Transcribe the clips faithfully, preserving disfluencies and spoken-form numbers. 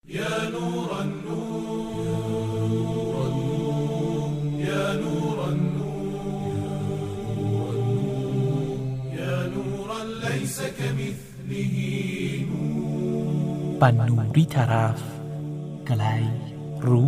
يا نور النور يا نور النور يا نورا ليس كمثله نور ปันนูริทาราฟไกลรู้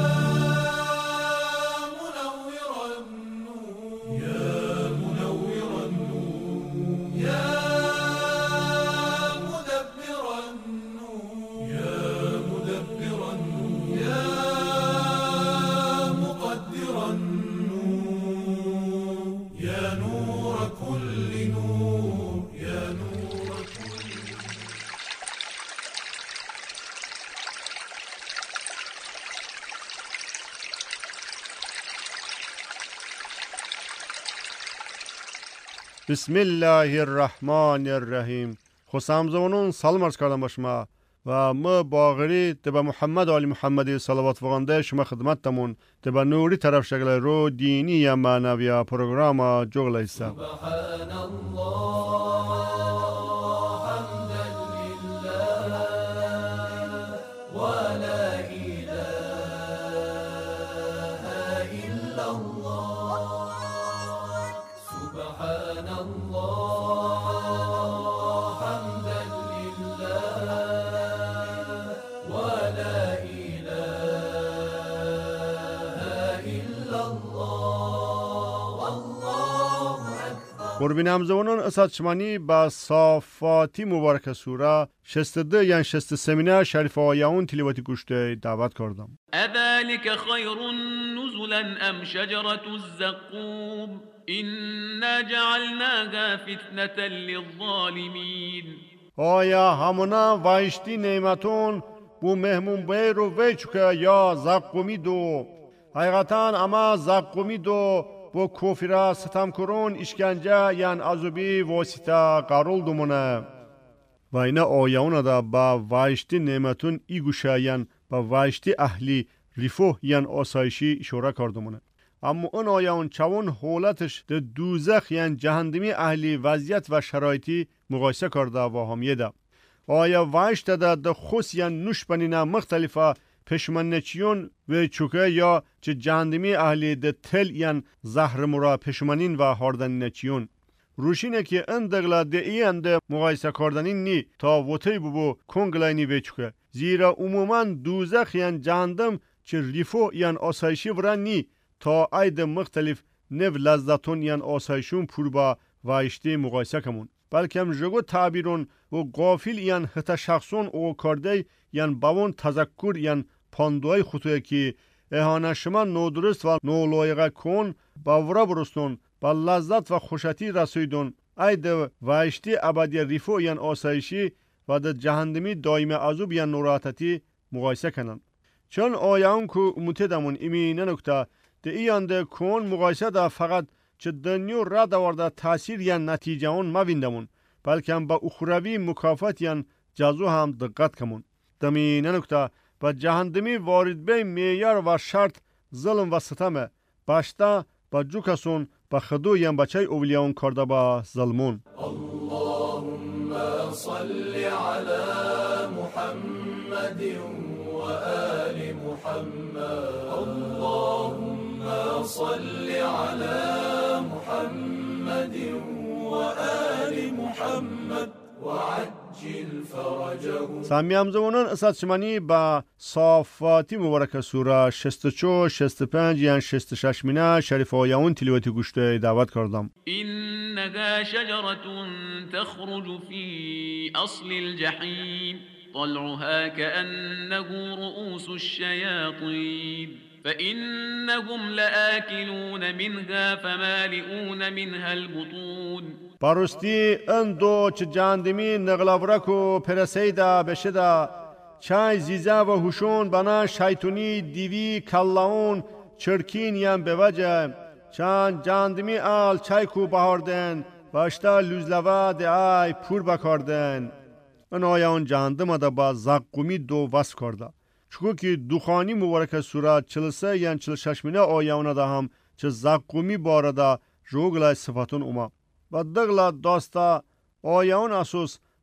بسم الله الرحمن الرحیم. خسام زمانون سلام عرض کردم با شما و ما باقری تبا محمد و آل محمد صلوات فرمانده شما خدمتتمون تبا نوری طرف شکل رو دینی یا معنوی پروگرام جغل ایسا. سبحان الله حمدا لله ولا إله إلا الله سبحان الله حمدا لله ولا إله إلا الله والله أكبر. قربین همزمانان اساد شمانی با صافاتی مبارک سوره شست ده یعنی شست سمینه شریف آیاون تلیواتی گوشته دعوت کردم. اذلك خير نزلا ام شجرة الزقوم إنا جعلناها فتنة للظالمين. آیا همونا وایشتی نعمتون بو مهمون بیر و ویچکه یا زقومی دو حقیقتا اما زقومی دو بو کوفیرا ستم کرون اشکنجه یعن عذابی واسطه قرول دومونه و اینا آیاونا دا با وایشتی نعمتون ای گوشه یعن با وایشتی اهلی ریفو یعن آسایشی اشاره کردمونه. اما اون آیاون چون حالتش ده دوزخ یعن جهنمی اهلی وضعیت و شرایطی مقایسه کرده و همیه ده. آیا وایشت ده ده خوص یعن نوش بنینه مختلفه پشمنچیون و چوکه یا چه جهنمی اهلی ده تل یعن زهر مرا پشمنین و هاردن نچیون. روشینه که اندقلا ده این ده مقایسه کردنین نی تا وطی ببو کنگلاینی و چوکه. زیرا عموما دوزخ یعن جهندم چه ریفو یعن آسایشی ورن نی تا اید مختلف نو لذتون یعن آسایشون پور با وایشتی مقایسه کمون. بلکه هم جگو تعبیرون و غافل یعن حتی شخصون او کرده یعن باون تذکر یعن پاندوهای خطوی که احانه شما نودرست و نولایقه کن با ورا برستون با لذت و خوشتی رسیدون اید وایشتی ابدی ریفو یعن آسایشی و ده جهندمی دائم عذاب یعن نوراتتی مقایسه کنن. چون آیان که متدمون ایمینه نکته ده ایانده کن مقایسه ده فقط چه دنیو را دوارده تاثیر یا نتیجه اون مویندمون بلکه هم با اخروی مکافات یا جزو هم دقت کمون. دمینه نکته با جهندمی وارد به میار و شرط ظلم و ستمه باشتا با جو کسون با خدو یا بچه اولیاون کرده با ظلمون. اللهم صل على محمد وآل محمد اللهم صل على محمد وآل محمد وعجل فرجهم. سامی همزمانان اساد شمانی با صافاتی مبارک سوره شست و چو شست و پنج یعنی شست و شش مینه شریف آیاون تلیواتی گوشته دعوت کردم. إنها شجرة تخرج في أصل الجحيم طلعها كأنه رؤوس الشياطين فإنهم لآكلون منها فمالئون منها البطون. پرستی اندو چه جاندمی نغلاورکو پرسیده بشده چای زیزه و هوشون بنا شیطونی دیوی کلاون چرکین یم بوجه چند جاندمی آل چای کو بهاردن و اشتا لوزلوه ده آی پور بکاردن. ان آیا اون جهندم دا با زقومی دو وصف کرده چکو که دخانی مبارک سوره چلسه یعن چل ششمینه آیا اون دا هم چه زقومی بارده روگلای صفتون اوما و دغلا داستا آیا اون اسوس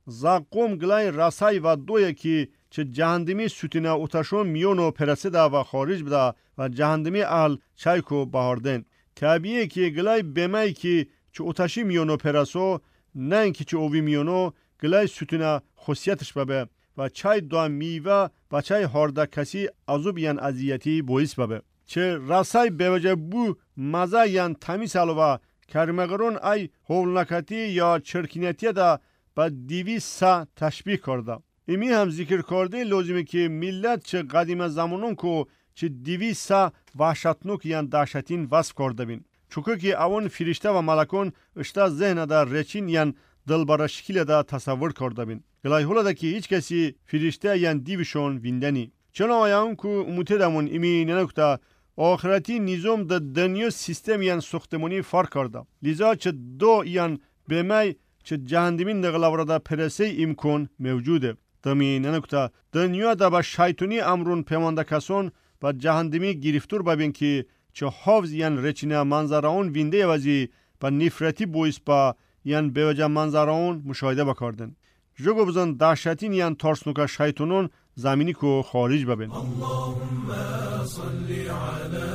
زقوم گلای رسای و دوی که چه جهندمی سوتینا اوتشون میونو پرسیده و خارج بده و جهندمی اهل چایکو بهاردن. طبیعه که گلای بمای که چه اوتشی میونو پرسو نه اینکه چه اوی میونو گلای سوتینا خصیتش ببه و چای دو میوه و چای هارده کسی ازو بیان ازیتی بویس ببه. چه رسای به وجه بو مزه یان تمیز الوا کرمگرون ای هولنکتی یا چرکینتی دا با دیوی سا تشبیه کرده. ایمی هم ذکر کرده لازمه که ملت چه قدیم زمانون کو چه دیوی سا وحشتنوک یان دهشتین وصف کرده بین. چوکو که اون فرشته و ملکون اشتا ذهن دا رچین یان دلبر شکل دا تصور کرده بین. گلای حالا دا که هیچ کسی فرشته یان دیوشون ویندنی. چون آیان کو اموته دمون ایمی ننکتا آخرتی نظام دا دنیا سیستم یان ساختمانی فرق کرده. لذا چه دو یان بمی چه جهندمین نقل دا پرسه امکان موجوده. دمی ننکتا دنیا دا با شیطانی امرون پیمانده کسان با جهندمی گرفتور ببین که چه حافظ یان رچینه منظره اون وینده وزی با نفرتی بویس با یان به وجه منظره اون مشاهده بکردن. جگو بزن دهشتین یان ترسنوک شیطانون زمینی کو خارج ببین. اللهم صل على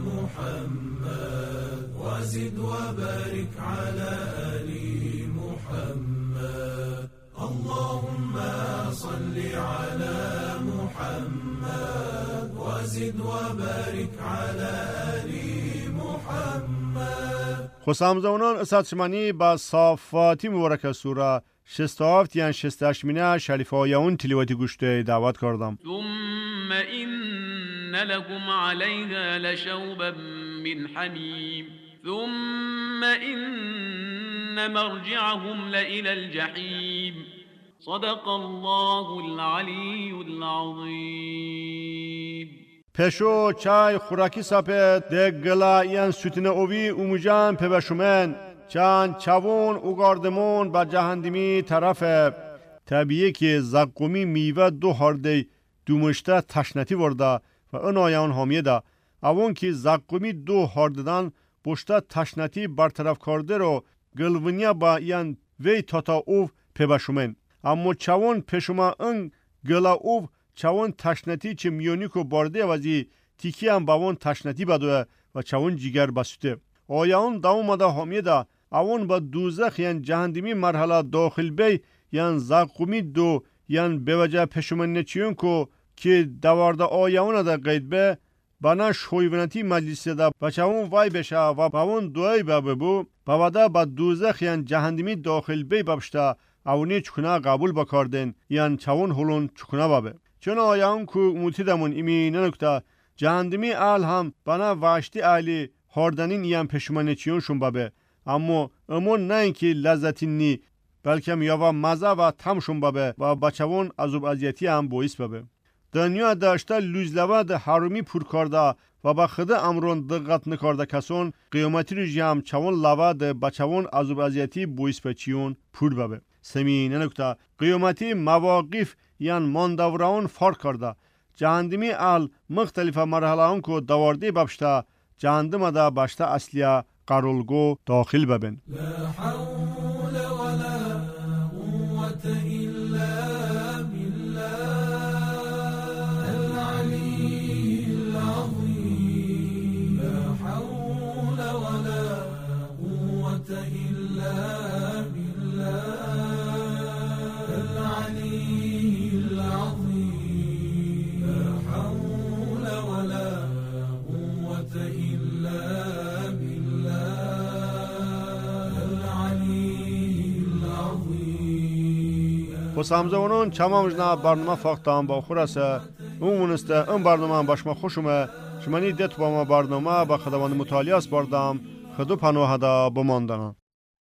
محمد وزد وبارك على آل محمد. اللهم صل على محمد وزد وبارك على آل محمد. خسامزونان اسات شمانی با صافاتی مبارک سوره شست و هفت یان شست و هشت شریف آیون تلیواتی گوشته دعوت کردم. ثم إن لكم عليها لشوبا من حميم ثم إن مرجعهم لإلى الجحيم صدق الله العلي العظيم. پشو چای خوراکی سپت ده گلا یان سوتین اوی اوموجان پبشومن چند چوون اوگاردمون با جهندمی طرفه. طبیعه که زقومی میوه دو هارده دومشته تشنتی ورده و اون آیان حامیه ده. اون که زقومی دو هارددن بشته تشنتی برطرف کرده رو گلونیا با یان وی تاتا اوف پبشومن. اما چوون پشوما اون گلا اوف چوون تشنتی چه میونیکو بارده وزی تیکی هم با اون تشنتی بدوه و چوون جیگر بسوته. آیان داومده حامیه ده. اون با دوزخ یان جهندمی مرحله داخل بی یان زقومی دو یان به وجه پشومن نچیون کو که دوارده آیان ده قید به بنا شویونتی مجلسی ده بچه اون وای بشه و با اون دوی بابه بو با وده با دوزخ یان جهندمی داخل بی بابشته اونی چکونه قبول بکردن یان چون هلون چکونه بابه. چون آیان کو موتی دمون ایمی ننکتا جهندمی اهل هم بنا واشتی اهلی هاردنین یان پشومن نچیون شون بابه. اما امون نه اینکه لذتی نی بلکه میاوا مزه و تمشون بابه و بچوون عذاب اذیتی هم بویس بابه. دنیا داشته لوزلوه ده حرومی پور کرده و با خود امرون دقت نکرده کسون قیامتی رو جمع چوون لوه ده بچوون عذاب اذیتی بویس بچیون پور بابه. سمینه نکته قیامتی مواقف یان ماندوران فرق کرده. جهندمی اهل مختلف مرحله اون که دوارده ببشته جهندم ده بشته اصلیه قرولگو داخل ببین. لا حول ولا قوة إلا بالله العلي العظيم. لا حول ولا قوة إلا بالله العلي العظيم. لا حول ولا قوة إلا خسامزونان چمامجنا برنامه فاقتان با خورسه اونونسته این برنامه باشما خوشومه شمانی دت با ما برنامه با خداوند مطالیاس بردم خدو پنوه دا بماندنم.